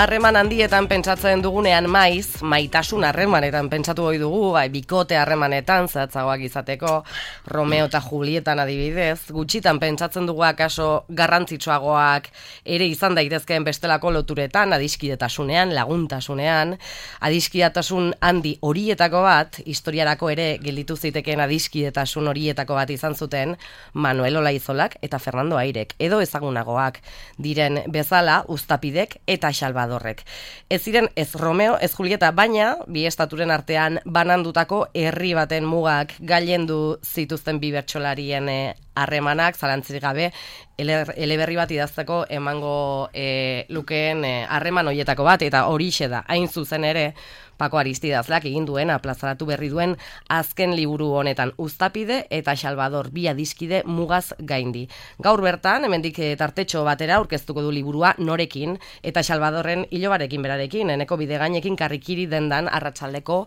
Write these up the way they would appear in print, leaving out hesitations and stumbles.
Harreman handietan pentsatzen dugunean maitasun harremanetan pentsatu ohi dugu, bikote harremanetan zehatzagoak izateko, Romeo eta Julietan adibidez, gutxitan pentsatzen dugu akaso garrantzitsuagoak ere izan daitezkeen bestelako loturetan, adiskidetasunean, laguntasunean, adiskidetasun handi horietako bat, historiarako ere gelditu zitekeen adiskidetasun horietako bat izan zuten Manuel Olaizolak eta Fernando Airek, edo ezagunagoak diren bezala Uztapidek eta Salvadorrek. Ez ziren ez Romeo, ez Julieta, baina bi estaturen artean banandutako herri baten mugak gailendu zituzten bi bertsolarien harremanak, zalantzirik gabe, eleberri bat idazteko emango lukeen harreman horietako bat, eta horixe da, hain zuzen ere, Pako Aristidazlak egin duena plazaratu berri duen azken liburu honetan Uztapide eta Salvador bi adiskide mugaz gaindi. Gaur bertan, hemendik tartetxo batera aurkeztuko du liburua norekin eta Salvadorren ilobarekin berarekin, Eneko Bidegainekin karrikiri dendan arratsaldeko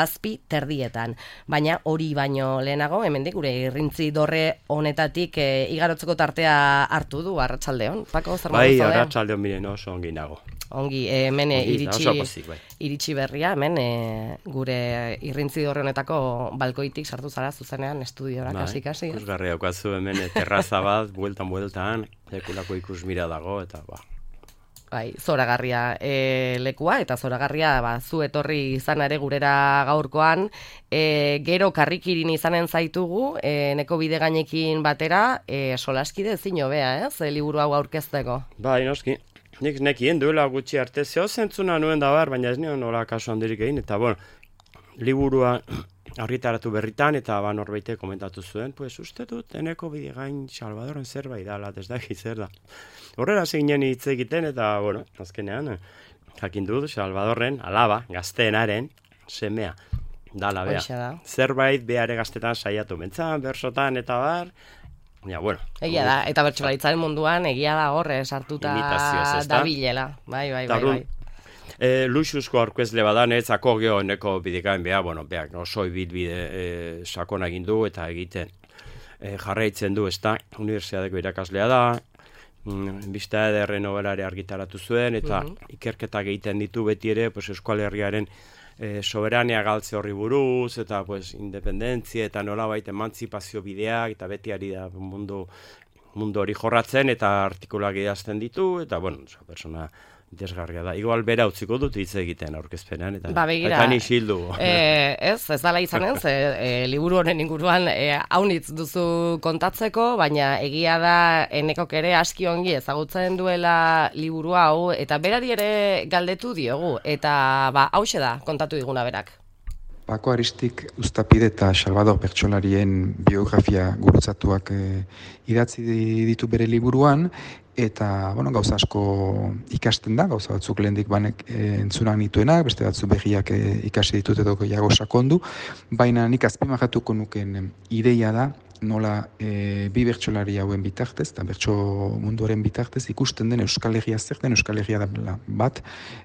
7:30. Baina hori baino lehenago, hemendik gure irrintzi dorre honetatik igarotzeko tartea hartu du arratsaldeon. Pako, zer bai, arratsaldeon miren oso ongi nago. Ongi, hemen iritsi berria, hemen gure irrintzi dorre honetako balkoitik sartu zara zuzenean estudiora kasi. Ikusgarria daukazu hemen terraza bat, bueltan, lekulako ikusmira dago, eta Bai, zoragarria lekua, eta zoragarria zu etorri izan ere gurera gaurkoan, gero karrikirin izanen zaitugu, Eneko Bidegainekin batera, solaskide ezin hobea, ez, liburu hau aurkezteko. Bai, noski. Nik nekien duela gutxi arte zeo zentzuna nuen da bar, baina ez nion nola kasu handirik egin, eta liburua argitaratu berritan, eta norbeite komentatu zuen, pues uste dut Eneko Bidegain Salvadorren zerbait dala, ez da zer da. Horrela zeginen hitz egiten, eta azkenean, jakin dut Salvadorren alaba, gazteenaren, semea, dala bea. Zerbait beare gaztetan saiatu mentzan, bersotan, eta bar, egia da, eta bertsolaritzaren munduan egia da horre sartuta dabilela. Bai. Luxuzko aurkezle badan, etzako geho Eneko Bidegain beak oso ibilbide sakona egin du eta egiten jarraitzen du, ez da, unibertsitateko irakaslea da, Bista ederren nobelare argitaratu zuen, eta ikerketak egiten ditu beti ere, Euskal Herriaren soberania galtze horri buruz, eta independentzia, eta nolabait emantzipazio bideak, eta beti ari da mundu hori jorratzen, eta artikulak idazten ditu, eta persona desgarria da. Igual bera utziko dut hitz egiten aurkezpenean, eta nixildu. Ez dala izanen, liburu honen inguruan haunitz duzu kontatzeko, baina egia da Enekok ere aski ongi ezagutzen duela liburu hau, eta berari ere galdetu diogu, eta hauxe da kontatu diguna berak. Pako Aristik Uztapide eta Salvador bertsolarien biografia gurutzatuak idatzi ditu bere liburuan, eta gauza asko ikasten da, gauza batzuk lehendik banek entzunak nituenak, beste batzuk begiak ikasi ditut edo gehiago sakondu, baina nik azpimarratuko nuken ideia da, nola bi bertsolari hauen bitartez, eta bertso munduaren bitartez ikusten den Euskal Herria zer den, Euskal Herria da bat,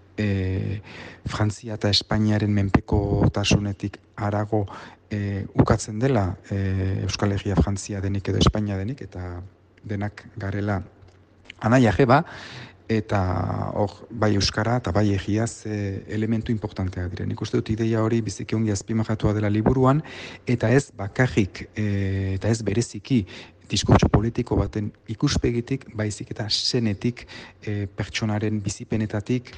Frantzia eta Espainiaren menpekotasunetik harago ukatzen dela Euskal Herria Frantzia denik edo Espainia denik, eta denak garela anaia jeba, eta bai euskara eta bai egiaz elementu importanteak diren. Nik uste dut ideia hori biziki ongi azpimarratua dela liburuan, eta ez bakarrik eta ez bereziki diskurtso politiko baten ikuspegitik, baizik eta senetik, pertsonaren bizipenetatik,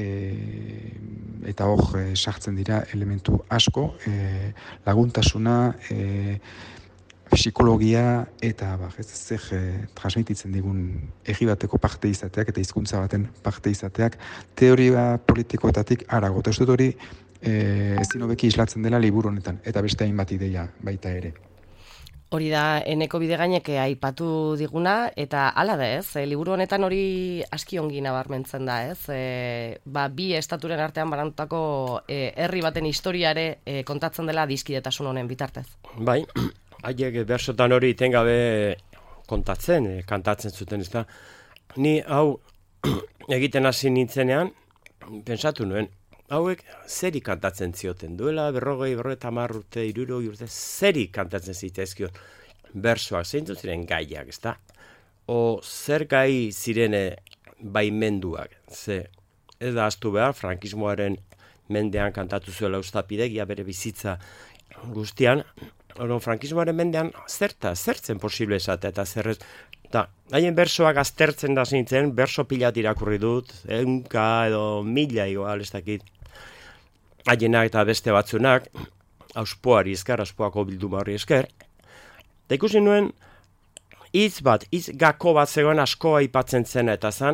eta sartzen dira elementu asko, laguntasuna, psikologia eta zer transmititzen digun egi bateko parte izateak eta hizkuntza baten parte izateak teoria politikoetatik harago. Eta uste dut hori ezin hobeki islatzen dela liburu honetan, eta beste hainbat ideia baita ere. Hori da Eneko Bidegainek aipatu diguna, eta hala da ez, liburu honetan hori aski ongi nabarmentzen da ez, bi estaturen artean banantutako herri baten historiare kontatzen dela adiskidetasun honen bitartez. Bai, haiek bersotan hori itengabe kantatzen zuten, ez da. Ni hau egiten hasi nintzenean, pensatu nuen, hauek zeri kantatzen zioten duela, 50 urte, 60 urte, zeri kantatzen zitezkion bersoak, zein ziren gaiak, ez da? Zer gai ziren baimenduak, ze ez da ahaztu behar, frankismoaren mendean kantatu zuela Eustapidegia bere bizitza guztian, frankismoaren mendean zertzen posible esatea, eta zerrez, eta haien bersoak aztertzen da zintzen, berso pilat irakurri dut, 100 edo 1000 igual, ez dakit, haienak eta beste batzunak, auspoari esker, auspoako bildumari esker, eta ikusi nuen, hitz gako bat zegoen askoa aipatzen zena, eta zen,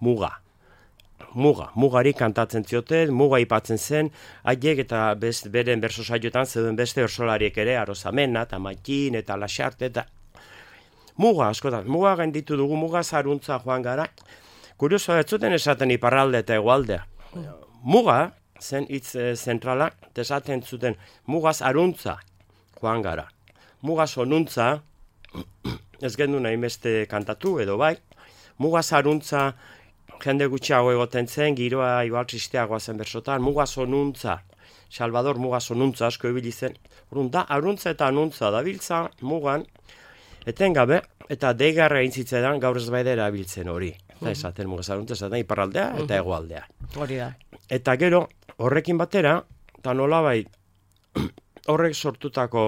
mugari kantatzen zioten, muga aipatzen zen, haiek eta beren berso saioetan zeuden beste bersolariek ere, Arosamena, eta Maitin, eta Lasarte, eta askotan, muga gainditu dugu, muga zaruntza joan gara, kurioso, ez zuten esaten iparralde eta hegoaldea. Muga, zen hitz zentrala, esaten zuten, mugaz aruntza joan gara. Mugaz onuntza, ez gendu nahi beste kantatu edo bai, mugaz aruntza, jende gutxiago egoten zen, giroa igual tristeagoa zen bersotan, mugaz onuntza, Salvador mugaz onuntza asko ibili zen, da aruntza eta anuntza dabiltza mugan, etengabe, eta deigarra egin zitzaidan gaur ez baida erabiltzen hori. Eta esaten mugaz aruntza, esaten iparraldea eta hegoaldea. Hori da. Eta gero, horrekin batera, eta nolabait, horrek sortutako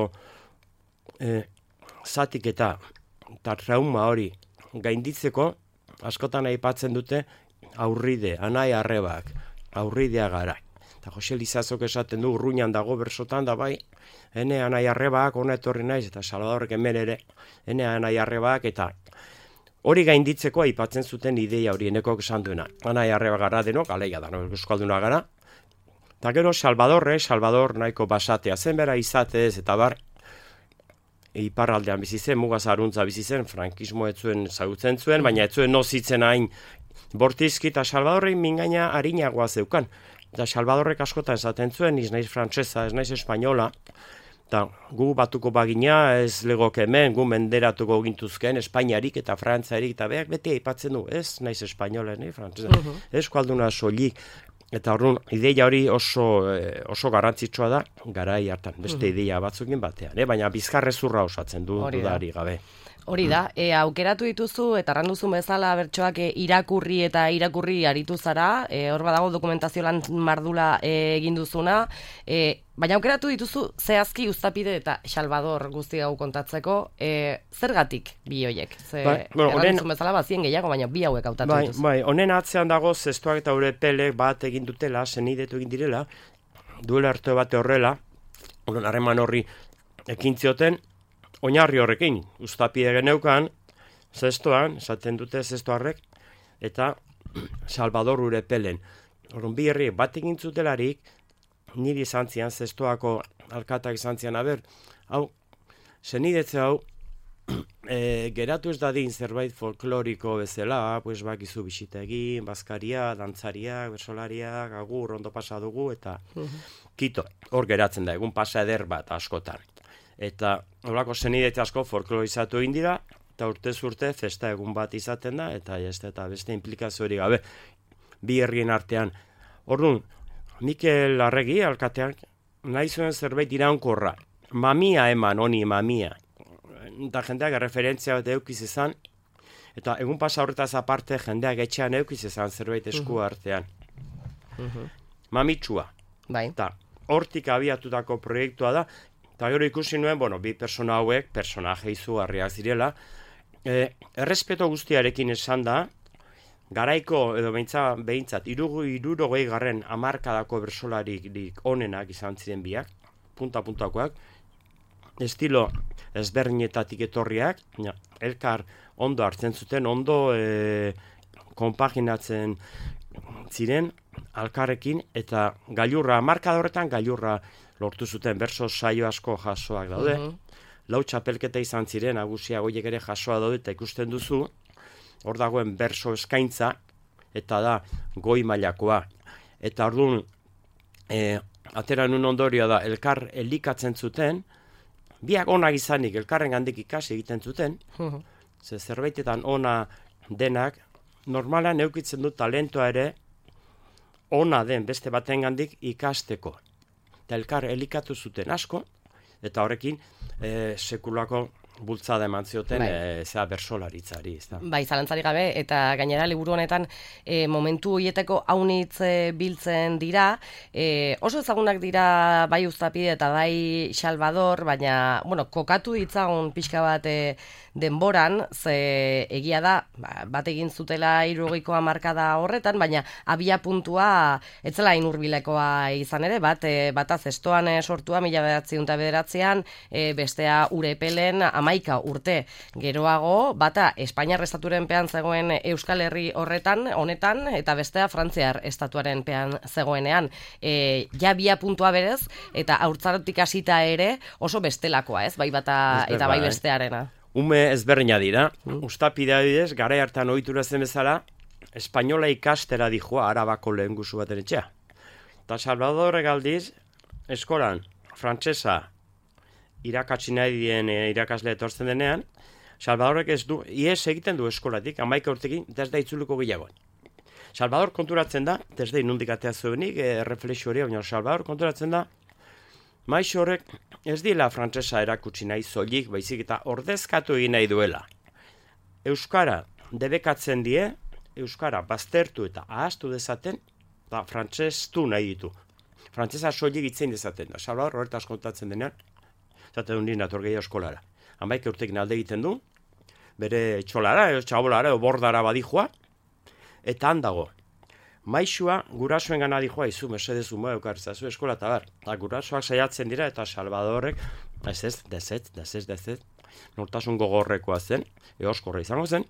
zatik eta trauma hori gainditzeko, askotan aipatzen dute aurride, anai arrebak, aurridea gara. Eta Jose Lizazok esaten du urruinan dago bersotan da bai, ene anai arrebak, ona etorri naiz, eta Salvadorrek hemen ere, ene anai arrebak, eta hori gainditzeko aipatzen zuten ideia hori enekok esan duena. Anai arreba gara denok, aleia da, no, euskalduna gara. Eta gero Salvador nahiko basatea zen bera izatez, eta bar, iparraldean bizi zen, mugaz aruntza bizi zen, frankismo etzuen zautzen zuen, baina etzuen nozitzen hain bortizki, eta Salvadorrein mingaina harinagoa zeukan. Eta Salvadorrek askotan esaten zuen, ez naiz frantsesa, ez naiz espainola, eta gu batuko bagina, ez legoke hemen, gu menderatuko gintuzken, Espainiarik eta Frantzarik, eta beak beti aipatzen du, ez naiz espainola, nahi frantsesa, eskualduna soilik. Eta orduan, ideia hori oso garrantzitsua da, garai hartan, beste ideia batzukin batean, baina bizkarrezurra osatzen du dudari gabe. Hori da, aukeratu dituzu, eta arranduzun bezala bertsoak irakurri aritu zara, hor badago dokumentazio lan mardula egin duzuna, baina aukeratu dituzu zehazki Uztapide eta Salvador guzti hau kontatzeko, zergatik bi hoiek? Arranduzun bezala bazien gehiago, baina bi hauek hautatu dituzu. Bai, honen atzean dago zestoak eta urepelek bat egin dutela, senidetu egin direla, duela arte bate horrela, harreman horri ekin zioten, oinarri horrekin, Uztapide geneukan, zestoan, esaten dute zestoarrek, eta Salvador urepelen. Orduan bi herriek bat egin zutelarik, niri izan zian, zestoako alkatak izan zian, hau, zenidetze hau, geratu ez dadin zerbait folkloriko bezala, pues bakizu bisita egin, bazkaria, dantzariak, bersolariak, agur, ondo pasa dugu, eta kito, hor geratzen da, egun pasa eder bat askotan. Eta horako zenidetze asko folklorizatu egin dira, eta urtez urte festa egun bat izaten da, eta beste implikazio hori gabe, bi herrien artean. Orduan, Mikel Arregi, alkateak, nahi zuen zerbait iraunkorra, mamia eman, honi mamia. Eta jendeak referentzia bat eukiz izan, eta egun pasa horretaz aparte jendeak etxean eukiz izan zerbait esku artean. Mamitsua. Bai. Eta hortik abiatutako proiektua da, eta gero ikusi nuen, bi persona hauek, personaje izugarriak zirela, errespeto guztiarekin esan da, garaiko, edo behintzat, 60 hamarkadako bersolarik onenak izan ziren biak, punta-puntakoak, estilo ezberdinetatik etorriak, elkar ondo hartzen zuten, ondo konpaginatzen ziren alkarrekin, eta gailurra, hamarkada horretan gailurra lortu zuten, berso saio asko jasoak daude, lau txapelketa izan ziren, nagusia goiek ere jasoa daude, eta ikusten duzu, hor dagoen berso eskaintza, eta da goi mailakoa. Eta orduan, atera nun ondorioa da, elkar elikatzen zuten, biak onak izanik, elkarren gandik ikasi egiten zuten, zerbaitetan ona denak, normalan eukitzen du talentoa ere, ona den beste baten gandik ikasteko. Eta elkar elikatu zuten asko, eta horrekin sekulako bultzada eman zioten zea bersolaritzari, ez da. Bai, zalantzari gabe, eta gainera liburu honetan momentu horieteko haunitz biltzen dira, oso ezagunak dira bai Uztapide eta bai Salvador, baina, bueno, kokatu ditzagun pixka bat denboran, ze egia da, bat egin zutela 70ko hamarkada horretan, baina abia puntua etzela inurbilekoa izan ere, bata zestoan sortua 1909an, bestea Urepelen 11 urte geroago, bata Espainiar estatuaren pean zegoen Euskal Herri honetan, eta bestea Frantziar estatuaren pean zegoenean. Ja bia puntua berez, eta haurtzarotik hasita ere oso bestelakoa, ez? Bai bata eta bai bestearena. Ume ezberdina dira, Uztapide adibidez, garai hartan ohitura zen bezala, espainola ikastera dijoa Arabako lehengusu baten etxea. Eta Salvadorrek aldiz, eskolan, frantsesa irakatsi nahi dien irakasle etortzen denean, Salvadorrek ies egiten du eskolatik, 11 urtekin, ez da itzuliko gehiago. Salvador konturatzen da, ez da inundik atea zuenik, reflexio hori, baina Salvador konturatzen da, maiz horrek ez dila frantsesa erakutsi nahi zolik, baizik eta ordezkatu egin nahi duela. Euskara debekatzen die, Euskara baztertu eta ahaztu dezaten, eta frantsestu nahi ditu. Frantsesa soilik hitzein dezaten da. Salvador horretaz kontatzen denean, zaten duen nator gehiago eskolara. 11 urtekin alde egiten du, bere txolara, txabolara, bordara badijua, eta handago. Maixua gurasoen gana dijoa izu, mesedezu moa eukartzazu eskola eta bar. Eta gurasoak saiatzen dira eta Salvadorrek, dezet, nortasun gogorrekoa zen, eoskorra izango zen,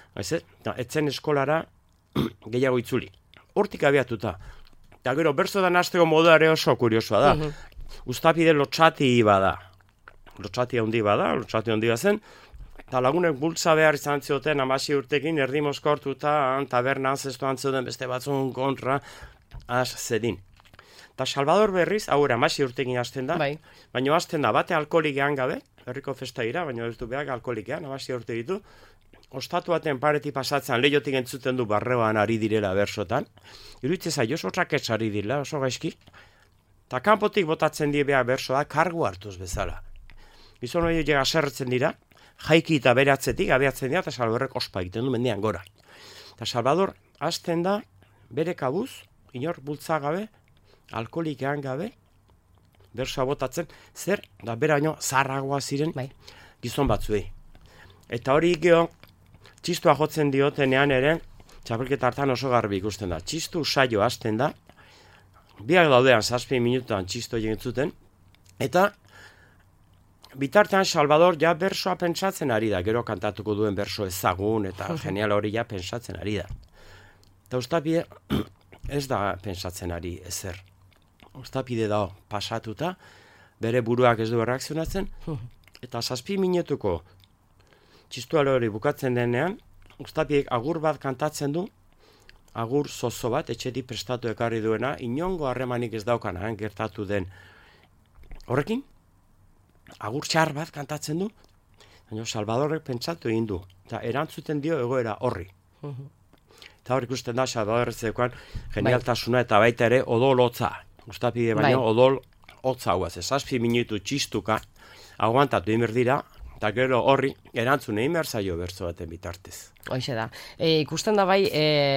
etzen eskolara gehiago itzuli. Hortik abiatuta. Eta gero, berzodan hasteko modua ere oso kuriosoa da. Uztapide lotxati bada. Lotxati handi bazen, eta lagunek bultza behar izan zioten 16 urtekin erdi mozkortuta taberna zestoan zeuden beste batzun kontra zedin. Eta Salvador berriz, hau 16 urtekin hasten da, baina hasten da bate alkoholikean gabe, herriko festa ira, baina ez du behar alkoholikean, 16 urte ditu, ostatu baten pareti pasatzen lehiotik entzuten du barreoan ari direla bersotan, iruditzen zaio oso traketz ari direla, oso gaizki, eta kanpotik botatzen die behar bersoa kargu hartuz bezala. Gizon hori aserretzen dira, jaiki eta bere atzetik, abiatzen dira, eta Salvadorrek ospa egiten du mendian gora. Eta Salvador hasten da, bere kabuz, inor bultza gabe, alkoholikean gabe, bersoa botatzen, zer, da beraino zaharragoa ziren gizon batzuei. Eta hori geho, txistua jotzen diotenean ere, txapelketa hartan oso garbi ikusten da. Txistu saio hasten da, biak daudean 7 minutuan txisto egin zuten, eta bitartean Salvador ja bersoa pentsatzen ari da, gero kantatuko duen berso ezagun eta genial hori ja pentsatzen ari da. Eta Uztapide ez da pentsatzen ari ezer. Uztapide da pasatuta, bere buruak ez du erreakzionatzen, eta 7 minutuko txistualo hori bukatzen denean, Uztapidek agur bat kantatzen du, agur zozo bat, etxetik prestatu ekarri duena, inongo harremanik ez daukana, gertatu den horrekin, agur txar bat kantatzen du, baina Salvadorrek pentsatu egin du, eta erantzuten dio egoera horri. Eta hor ikusten da Salvadorrek zeukan genialtasuna eta baita ere odol hotza. Uztapide baino odol hotza hauaz, 7 minutu txistuka aguantatu egin dira, eta gero horri erantzun egin behar zaio bertso baten bitartez. Hoxe da. Ikusten da bai,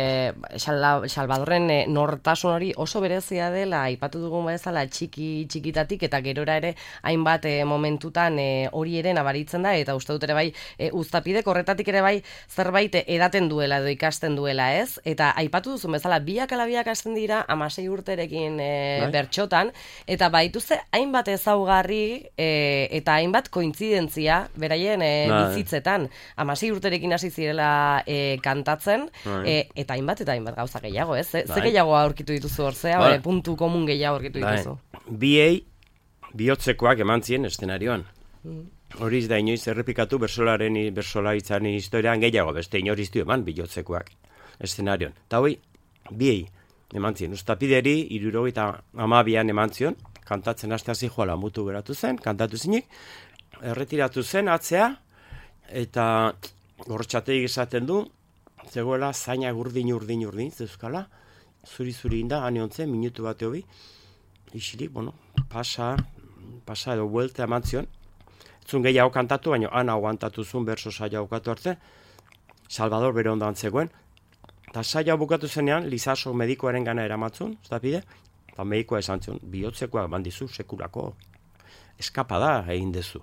Salvadorren nortasun hori oso berezia dela, aipatu dugun bezala txikitatik, eta gerora ere hainbat momentutan hori ere nabaritzen da, eta uste dut ere bai, Uztapidek horretatik ere bai zerbait edaten duela edo ikasten duela, ez? Eta aipatu duzun bezala, biak ala biak hasten dira 16 urterekin bertxotan, eta baituzte hainbat ezaugarri eta hainbat kointzidentzia beraien bizitzetan. 16 urterekin hasi zirela kantatzen, eta hainbat gauza gehiago, ez? Ze gehiago aurkitu dituzu hor, puntu komun gehiago aurkitu dituzu? Biei bihotzekoak eman zien eszenarioan. Horiz da inoiz errepikatu bersolaritzaren historian gehiago, beste inoriz du eman bihotzekoak eszenarioan. Eta hoi, biei eman zien. Uztapideri 72an eman zion, kantatzen haste hasi joala mutu geratu zen, kantatu zinik, erretiratu zen atzea, eta gortxateik esaten du, zegoela zaina urdin, zeuzkala, zuri inda, hane ontzen, minutu bate hobi, isilik, pasa edo buelta eman zion, zun gehiago kantatu, baina han aguantatu zuen berso saia bukatu arte, Salvador bere ondoan zegoen, eta saia bukatu zenean, Lizaso medikoaren gana eramatzun, Ustapide, eta medikoa esan zuen, bihotzekoak bandizu sekulako, eskapada egin dezu.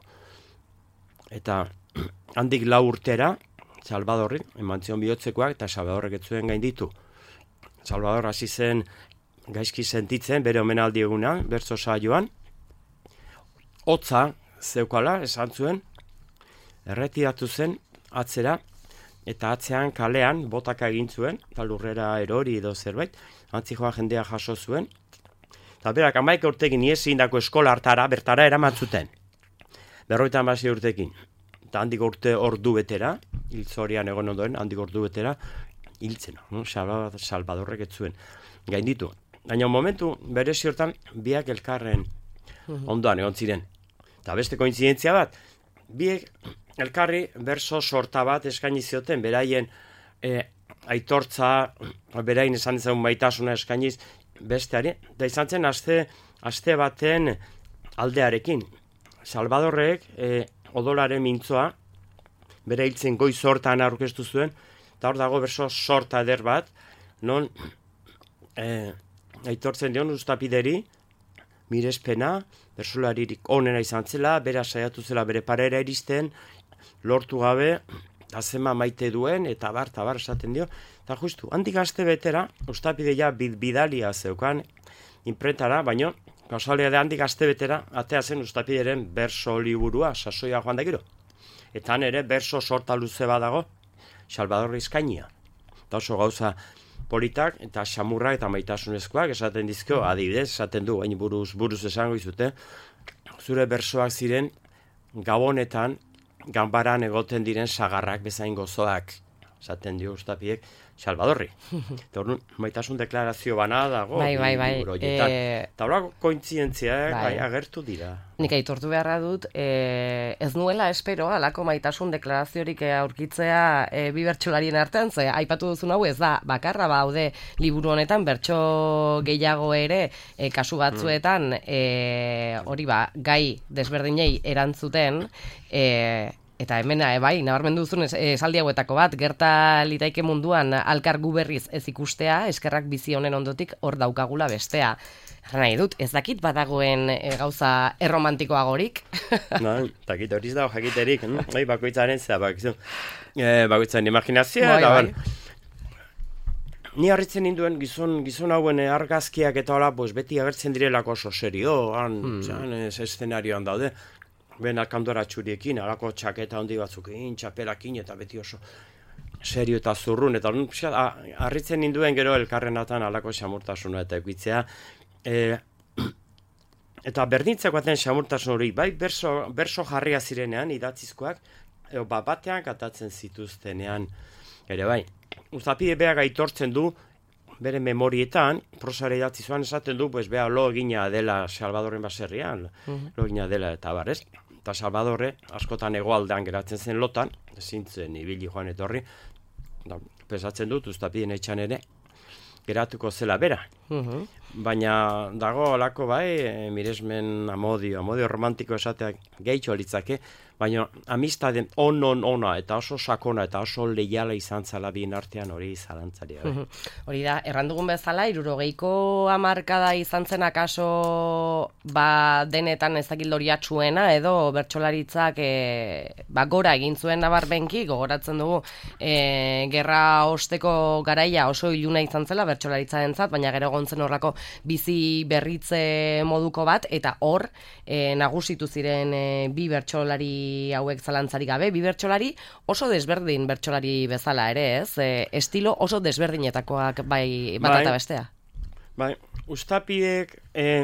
Eta handik 4 urtera, Salvadorri, eman zion bihotzekoak, eta Salvadorrek ez zuen gainditu. Salvador hasi zen gaizki sentitzen, bere omenaldi eguna, bertso saioan, hotza zeukala, esan zuen, erretiratu zen atzera, eta atzean kalean botaka egin zuen, eta lurrera erori edo zerbait, antzi joan jendea jaso zuen, eta berak 11 urtekin iesi indako eskola hartara, bertara eramatzuten. 56 urtekin. Eta handik urte ordu betera, hiltzorian egon ondoen, handik ordu betera, hiltzen, Salvadorrek ez zuen gainditu. Baina momentu berezi hortan biak elkarren ondoan egon ziren. Eta beste kointzidentzia bat, biek elkarri berso sorta bat eskaini zioten, beraien aitortza, berain esan dezagun maitasuna eskainiz besteari, eta izan zen aste baten aldearekin. Salvadorrek odolaren mintzoa, bere hiltzen goiz sortan aurkeztu zuen, eta hor dago berso sorta eder bat, non aitortzen dion Ustapideri, mirespena, bersolaririk onena izan zela, bera saiatu zela bere parera iristen, lortu gabe, azema maite duen, eta bar esaten dio, eta justu, handik aste betera, Ustapide ja bidalia zeukan, imprentara, baino, kausalia de handik aste betera, atea zen Ustapideren berso liburua, sasoia joan da gero. Eta han ere berso sorta luze badago, Salvador Rizkainia. Eta oso gauza politak eta xamurrak eta maitasunezkoak esaten dizkio, adibidez, esaten du, hain buruz esango izute, zure bersoak ziren gabonetan, ganbaran egoten diren sagarrak bezain gozoak, esaten dio Ustapiek, Salvadorri. Eta hor maitasun deklarazio bana dago. Bai. Eta horako kointzientziak agertu dira. Nik aitortu beharra dut, ez nuela espero, alako maitasun deklaraziorik aurkitzea bi bertsolarien artean, ze aipatu duzun hau ez da, bakarra baude liburu honetan, bertso gehiago ere, kasu batzuetan, hori gai desberdinei erantzuten, eta hemen, bai, nabarmendu duzun esaldi hauetako bat, gerta litaike munduan alkar gu berriz ez ikustea, eskerrak bizi honen ondotik hor daukagula bestea. Nahi dut, ez dakit badagoen gauza erromantikoagorik. Dakit horiz dago jakiterik, bakoitzaren zera, bakoitzaren imaginazioa, eta ni harritzen ninduen gizon hauen argazkiak eta hola, beti agertzen direlako oso serioan, eszenarioan daude, ben alkandora txuriekin, alako txaketa handi batzukin, txapelakin, eta beti oso serio eta zurrun, eta harritzen ninduen gero elkarrenatan alako xamurtasuna eta ekitzea, eta berdintzeko aten xamurtasun hori, bai berso jarria zirenean, idatzizkoak, batean katatzen zituztenean, ere bai, Ustapide beak aitortzen du, bere memorietan, prosare idatzizuan esaten du, beha lo egina dela Salvadorren baserrian, lo egina dela eta barrez, eta Salvadorre askotan hegoaldean geratzen zen lotan, zintzen ibili joan etorri, pesatzen dut, Ustapiden etxan ere, geratuko zela bera. Baina dago olako miresmen amodio romantiko esateak gehitxo litzake, baina amistaden ona eta oso sakona eta oso leiala izan zala bien artean hori zalantzaria. Hori da, errandugun bezala, 60ko hamarkada izan zen akaso denetan ezakit loriatsuena edo bertsolaritzak gora egin zuen nabarbenki, gogoratzen dugu gerra osteko garaia oso iluna izan zela bertsolaritzaren baina gero gontzen horrako bizi berritze moduko bat, eta hor nagusitu ziren bi bertsolari hauek zalantzarik gabe, bi bertsolari oso desberdin bertsolari bezala ere, ez? Estilo oso desberdinetakoak bai bat eta bestea. Bai, Ustapidek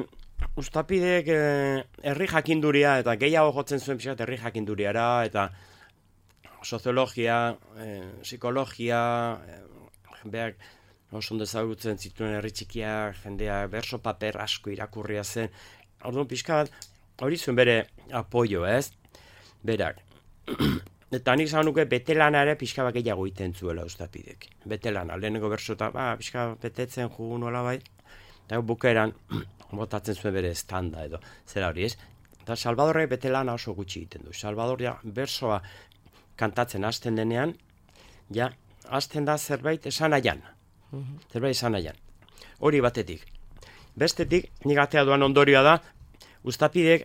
herri jakinduria eta gehiago jotzen zuen pixkat herri jakinduriara eta soziologia, psikologia, beak oso ondo ezagutzen zituen herri txikiak, jendea berso paper asko irakurria zen. Orduan pixka bat, hori zuen bere apoio, ez? Berak. Eta nik zan nuke betelana ere pixka bat gehiago iten zuela Ustapidek. Betelana, lehenengo bersota, pixka betetzen jugu nola bai. Eta bukeran, botatzen zuen bere estanda edo. Zera hori, ez? Eta Salvadorrek bete lana oso gutxi egiten du. Salvador ja bersoa kantatzen hasten denean, ja, hasten da zerbait esan nahian. Zerbait esan nahian. Hori batetik. Bestetik, nik atea duan ondorioa da, Uztapidek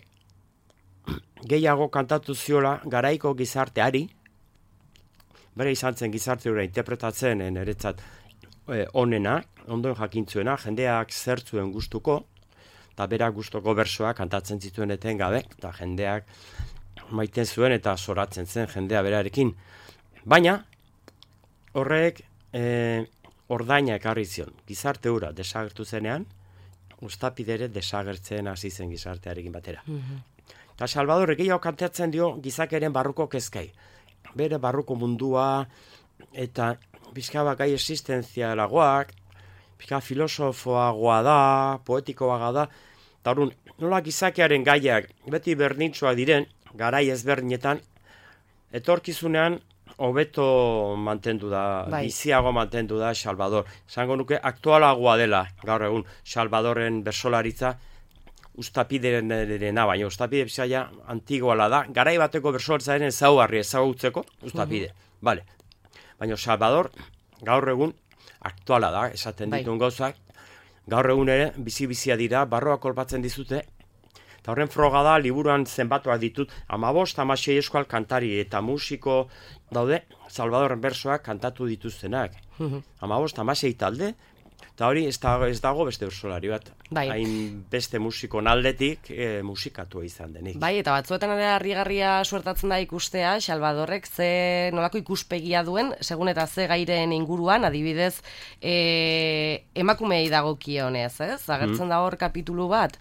gehiago kantatu ziola garaiko gizarteari, bere izan zen gizarte hori interpretatzen niretzat onena, ondoen jakintzuena, jendeak zertzuen gustuko, eta berak gustoko bersoak kantatzen zituen etengabe, eta jendeak maiten zuen eta zoratzen zen jendea berarekin. Baina, horrek ordaina ekarri zion. Gizarte hura desagertu zenean, Uztapidere desagertzen hasi zen gizartearekin batera. Eta Salvadorrek gehiago kantatzen dio gizakeren barruko kezkai. Bere barruko mundua, eta pixka bat gai existenzialagoak, pixka filosofoagoa da, poetikoagoa da, eta orduan, nola gizakearen gaiak beti berdintsuak diren, garai ezberdinetan, etorkizunean hobeto mantendu da, biziago mantendu da Salvador. Esango nuke aktualagoa dela gaur egun Salvadorren bersolaritza Uztapiderena, baina Uztapide bizaia antigoala da, garai bateko bersolatzaren ezagutzeko Uztapide. Vale. Baina Salvador gaur egun aktuala da, esaten dituen gauzak, gaur egun ere bizi-bizia dira, barroa kolpatzen dizute, eta horren froga da, liburuan zenbatuak ditut, 15-16 euskal kantari eta musiko daude, Salvadorren bersoak kantatu dituztenak. 15-16 talde, eta hori ez dago beste bersolari bat. Hain beste musikon aldetik musikatua izan denik. Bai, eta batzuetan ere harrigarria suertatzen da ikustea, Salvadorrek ze nolako ikuspegia duen, segun eta ze gairen inguruan, adibidez, emakumei dagokionez, ez? Agertzen da hor kapitulu bat,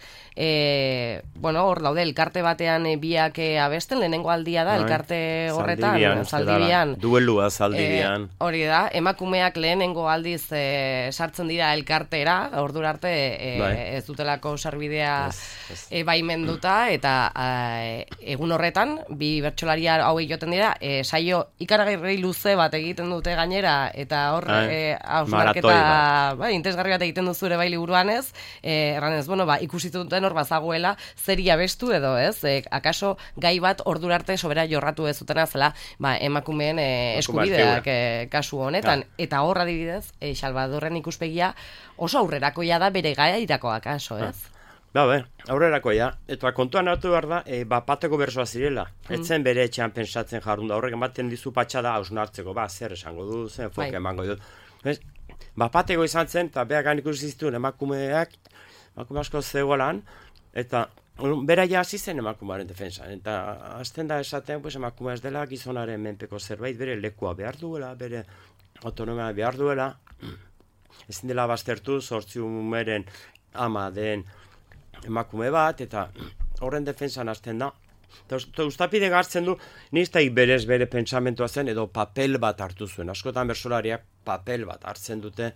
hor daude, elkarte batean biak abesten, lehenengo aldia da, elkarte horretan, Zaldibian. Duelua Zaldibian. Hori da, emakumeak lehenengo aldiz sartzen dira elkartera, ordura arte ez dutelako sarbidea baimenduta, eta egun horretan, bi bertsolaria hauek joten dira, saio ikaragarri luze bat egiten dute gainera, eta hor hausnarketa interesgarri bat egiten duzure bai liburuan ez, erranez, ikusi duten hor bazagoela zeri abestu edo ez, akaso gai bat ordura arte sobera jorratu ez dutena zela emakumeen eskubideak kasu honetan, eta hor adibidez, Salvadorren ikuspegia oso aurrerakoia da bere gairako akaso, ez? Aurrerakoia. Eta kontuan hartu behar da, bateko bersoa zirela. Etzen bere etxean pensatzen jarrun da, horrek ematen dizu patxada hausnartzeko, zer esango du, zen foke emango dut. Bateko izan zen, eta behakan ikusi zituen emakume asko zegoelan, eta beraia hasi zen emakumearen defensa. Eta azten da esaten, emakumea ez dela gizonaren menpeko zerbait, bere lekua behar duela, bere autonomia behar duela, ezin dela baztertu, 8 umeren ama den emakume bat, eta horren defensan hasten da. Uztapide hartzen du, niztaik berez bere pentsamentua zen, edo papel bat hartu zuen. Askotan bersolariak papel bat hartzen dute.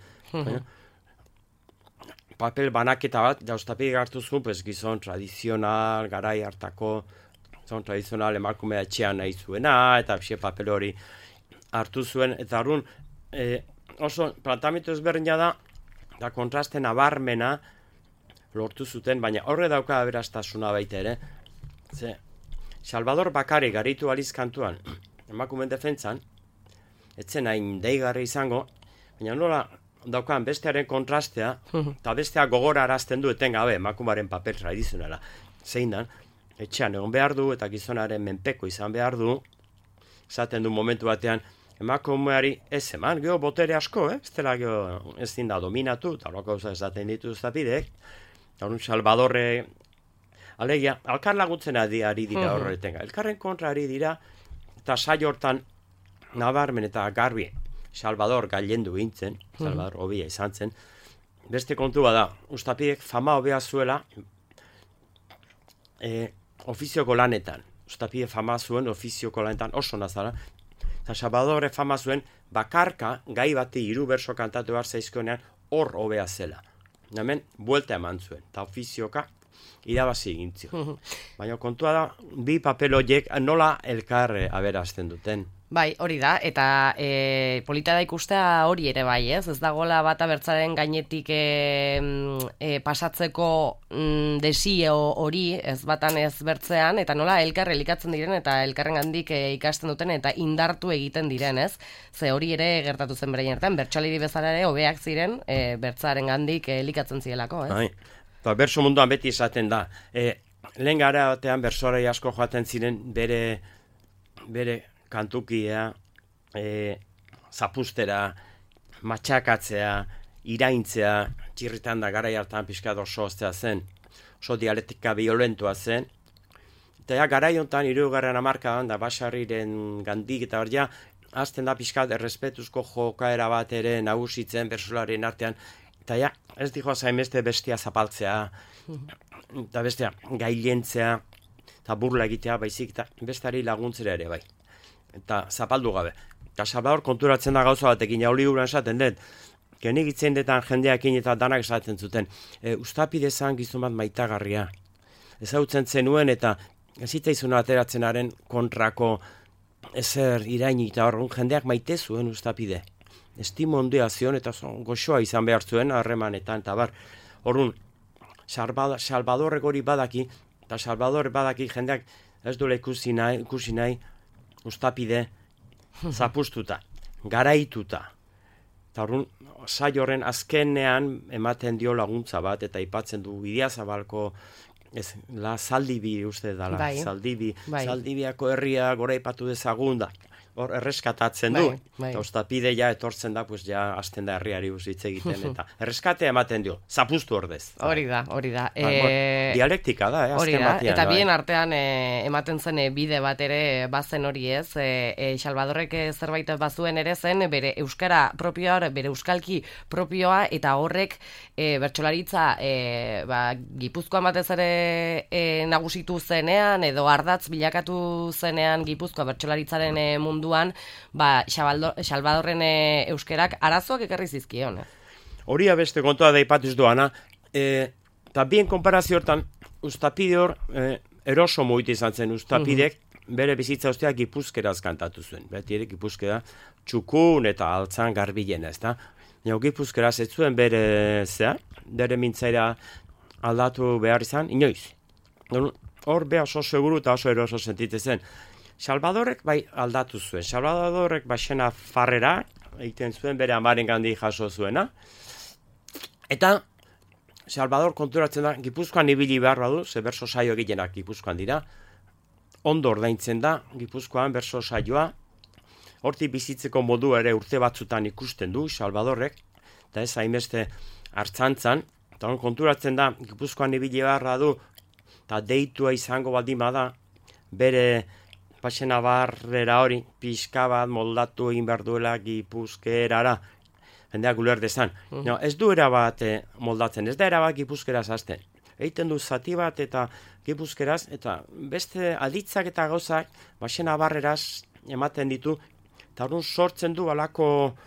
Papel banaketa bat, Uztapide hartu zuen, gizon tradizional, garai hartako, gizon tradizional emakumea etxean nahi zuena, eta papel hori hartu zuen, eta arrun, oso plantamentu ezberdina da, eta kontraste nabarmena lortu zuten, baina horre dauka aberastasuna baita ere. Salvador bakare garitu aliz kantuan, emakumeen defentsan, etzen hain deigarri izango, baina nola daukan bestearen kontrastea, eta bestea gogora arazten du etengabe emakumaren papel tradizionala. Zein dan, etxean egon behar du, eta gizonaren menpeko izan behar du, esaten du momentu batean, emakumeari ez eman, geho botere asko, ez dela geho ez dinda dominatu, eta horako esaten ditu Uztapidek, eta hori Salvadorre, alegia, alkar laguntzen ari dira horretenga, elkarren kontra ari dira, eta saio hortan nabarmen eta garbi, Salvador gailendu gintzen, Salvador hobia izan zen, beste kontua da, Uztapidek fama hobea zuela, ofizioko lanetan, Uztapide fama zuen ofizioko lanetan oso nazara, eta Salvadorre fama zuen bakarka gai bati 3 berso kantatu behar zaizkonean hor hobea zela. Hemen, buelta eman zuen, eta ofizioka irabazi egintzio. Baina kontua da, bi papel horiek nola elkar aberazten duten. Bai, hori da, eta polita da ikustea hori ere bai, ez? Ez dagoela bata bertzaren gainetik pasatzeko desio hori, ez batan ez bertzean, eta nola elkar elikatzen diren eta elkarren gandik ikasten duten eta indartu egiten diren, ez? Ze hori ere gertatu zen bereien artean, bertsolari bezala ere hobeak ziren bertzaren gandik elikatzen zielako, ez? Bai, eta bertso munduan beti esaten da, lehen gara batean bertsolari asko joaten ziren bere kantukia, zapustera, matxakatzea, iraintzea, txirritan da garai hartan pixka oso ostea zen, oso dialektika violentua zen, eta ja, garai honetan, 60. hamarkadan, da Basarriren gandik eta hor ja, azten da pixkat errespetuzko jokaera bat ere nagusitzen bertsolarien artean, eta ja, ez dijo zainbeste bestia zapaltzea, eta bestea gailentzea, eta burla egitea baizik, eta bestari laguntzera ere bai. Eta zapaldu gabe. Eta Salvador konturatzen da gauza batekin, jauli guran esaten dut, kenik itzen detan jendeakin eta danak esaten zuten, ustapide zan gizon bat maitagarria. Ezagutzen zenuen eta ez zitzaizun ateratzenaren kontrako ezer iraini eta horren jendeak maite zuen ustapide. Estimo ondia zion eta goxoa izan behar zuen harremanetan eta bar. Horren, Salvadorrek hori badaki, eta Salvador badaki jendeak ez duela ikusi nahi, ustapide zapustuta, garaituta. Eta horren, saio horren azkenean ematen dio laguntza bat, eta aipatzen du Bidiazabalko, Zaldibi uste dala, bai. Zaldibiako herria gora aipatu dezagun da. Hor erreskatatzen du, bai. eta ustapide ja etortzen da, pues ja hasten da herriari hitz egiten, eta erreskatea ematen dio, zapustu ordez. Hori da. Dialektika da, hori azken da, batean. eta bien artean ematen zen bide bat ere bazen hori ez, Salvadorrek zerbait bazuen ere zen, bere euskara propioa, bere euskalki propioa, eta horrek bertsolaritza Gipuzkoan batez ere nagusitu zenean, edo ardatz bilakatu zenean Gipuzkoa bertsolaritzaren munduan, Salvadorren euskerak arazoak ekarri zizkion. Hori beste kontua da ipatuz doana, eta bien konparazio hortan, ustapide hor eroso moite izan zen, ustapidek bere bizitza usteak gipuzkeraz kantatu zuen. Beti ere gipuzkera txukun eta altzan garbilen ez da. Gipuzkeraz ez zuen bere mintzaira aldatu behar izan, inoiz. Hor beha oso seguru eta oso eroso sentitzen zen. Salvadorrek bai aldatu zuen. Salvadorrek baxena farrera, egiten zuen bere amaren gandi jaso zuena. Eta Salvador konturatzen da, Gipuzkoan ibili behar badu, ze berso saio egitenak Gipuzkoan dira. Ondo ordaintzen da, Gipuzkoan berso saioa. Hortik bizitzeko modu ere urte batzutan ikusten du Salvadorrek. Eta ez hainbeste hartzantzan. Eta konturatzen da, Gipuzkoan ibili behar badu, eta deitua izango baldin bada, bere Baxena barrera hori, pixka bat moldatu egin behar duela gipuzkerara. Jendeak uler dezan. No, ez du erabat moldatzen, ez da erabat gipuzkeraz hasten. Eiten du zati bat eta gipuzkeraz, eta beste aditzak eta gauzak baxena barreraz ematen ditu, eta orduan sortzen du alako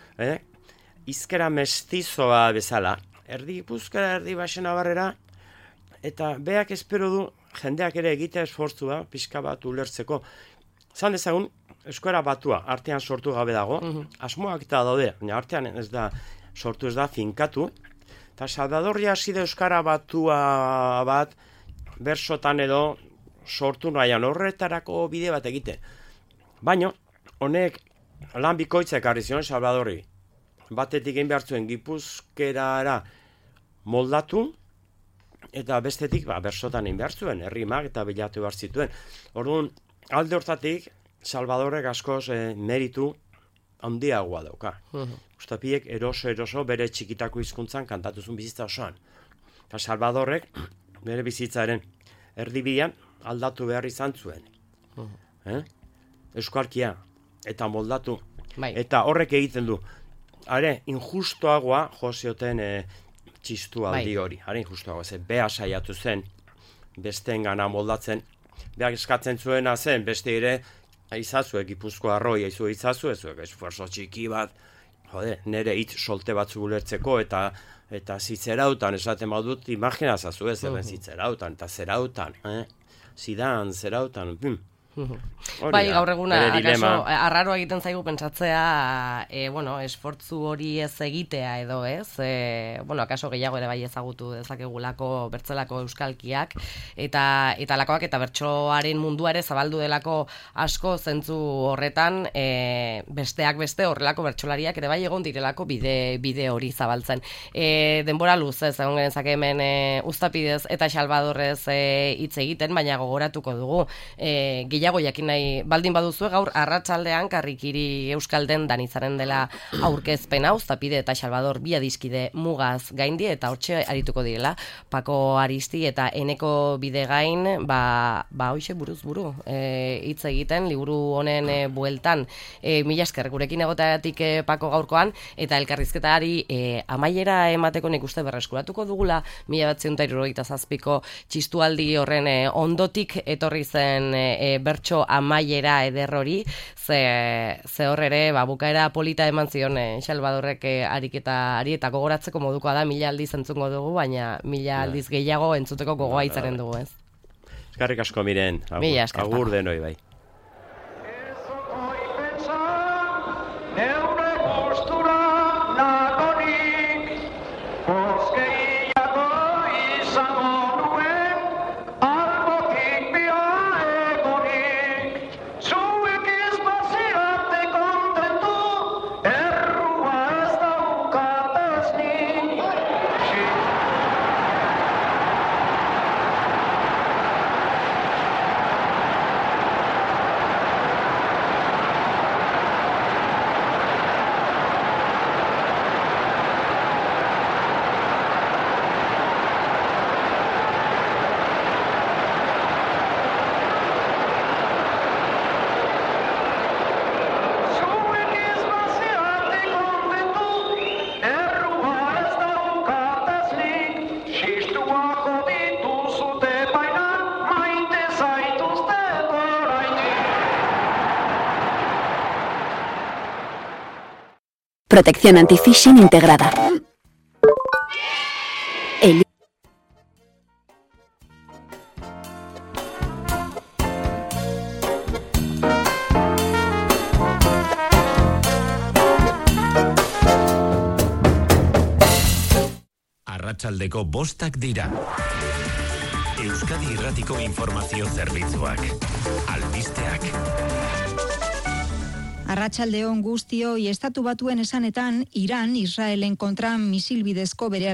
izkera mestizoa bezala. Erdi gipuzkera, erdi baxena barrera, eta beak espero du jendeak ere egitea esfortzua, pixka bat ulertzeko. Zan dezagun, euskara batua, artean sortu gabe dago, asmoak eta daude, artean ez da sortu, ez da finkatu, eta Salvadorri hasi da euskara batua bat, bersotan edo sortu nahian horretarako bide bat egite. Baina, honek lan bikoitza ekarri zion Salvadorri. Batetik egin behar zuen gipuzkerara moldatu, eta bestetik bersotan egin behar zuen, errimak eta bilatu behar zituen. Orduan, alde hortatik, Salvadorrek askoz meritu handiagoa dauka. Ustapiek eroso bere txikitako hizkuntzan kantatuzun bizitza osoan. Eta Salvadorrek bere bizitzaren erdibidean aldatu behar izan zuen. Euskarkia eta moldatu. Bai. Eta horrek egiten du. Are, injustoagoa josioten txistu aldi hori. Are, injustoagoa zen. Bea saiatu zen, besteen gana moldatzen. Beak eskatzen zuena zen, beste ere, izazue, Gipuzko arroi, izazue, esfuerzo txiki bat, nire hitz solte batzu ulertzeko, eta zitzerautan, esaten badut, imaginazazu ez, zitzerautan, eta zerautan, zidan, zerautan, Bai, gaur eguna, akaso, arraro egiten zaigu pentsatzea, esfortzu hori ez egitea edo ez, akaso gehiago ere bai ezagutu dezakegulako bertzelako euskalkiak, eta lakoak eta bertsoaren mundua ere zabaldu delako asko zentzu horretan, besteak beste horrelako bertsolariak ere bai egon direlako bide hori zabaltzen. Denbora luzez, egon genezake hemen Uztapidez eta Salvadorrez hitz egiten, baina gogoratuko dugu, gehiago jakin nahi baldin baduzue gaur arratsaldean Karrikiri Euskalden danizaren dela aurkezpena, Uztapide eta Salvador bi adiskide mugaz gaindi eta hortxe arituko direla Pako Aristi eta Eneko Bidegain hoxe buruz buru hitz egiten liburu honen bueltan. Mila esker gurekin egoteagatik Pako gaurkoan eta elkarrizketari amaiera emateko nik uste berreskuratuko dugula 1977ko txistualdi horren ondotik etorri zen bertso amaiera eder hori, ze hor ere, bukaera polita eman zion Salvadorrek ariketari eta gogoratzeko modukoa da, 1000 aldiz entzungo dugu, baina 1000 aldiz gehiago entzuteko gogoa itzaren dugu, ez? Eskerrik asko Miren, agur denoi bai. Protección anti-phishing integrada. Arratsaldeko 5 dira. Euskadi Irratiko informazio zerbitzuak. Albisteak. Arratsaldeon guztioi, Estatu Batuen esanetan, Iran, Israelen kontra misil bidezko bere